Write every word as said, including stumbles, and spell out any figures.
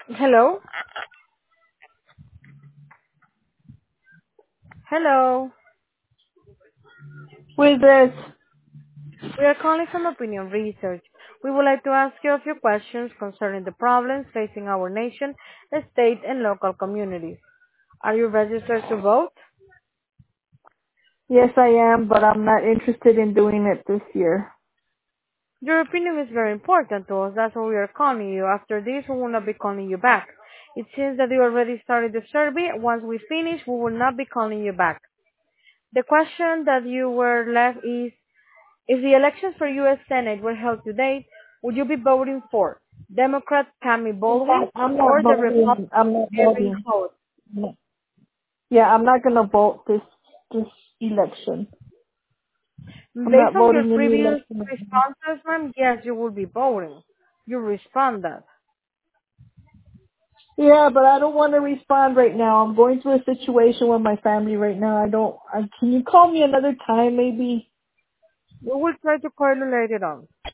Hello? Hello. With this, We are calling from Opinion Research. We would like to ask you a few questions concerning the problems facing our nation, state, and local communities. Are you registered to vote? yes, I am, but I'm not interested in doing it this year. Your opinion is very important to us. That's why we are calling you. After this, we will not be calling you back. It seems that you already started the survey. Once we finish, we will not be calling you back. The question that you were left is, if the elections for U S. Senate were held today, would you be voting for Democrat Tammy In Baldwin fact, I'm not or the Republican voting. I'm not Erin voting. Holt? Yeah, I'm not gonna vote this this election. I'm not Based on your voting any previous election. responses, ma'am, yes, you will be voting. You respond that. Yeah, but I don't want to respond right now. I'm going through a situation with my family right now. I don't. I, can you call me another time, maybe? We will try to call you later on.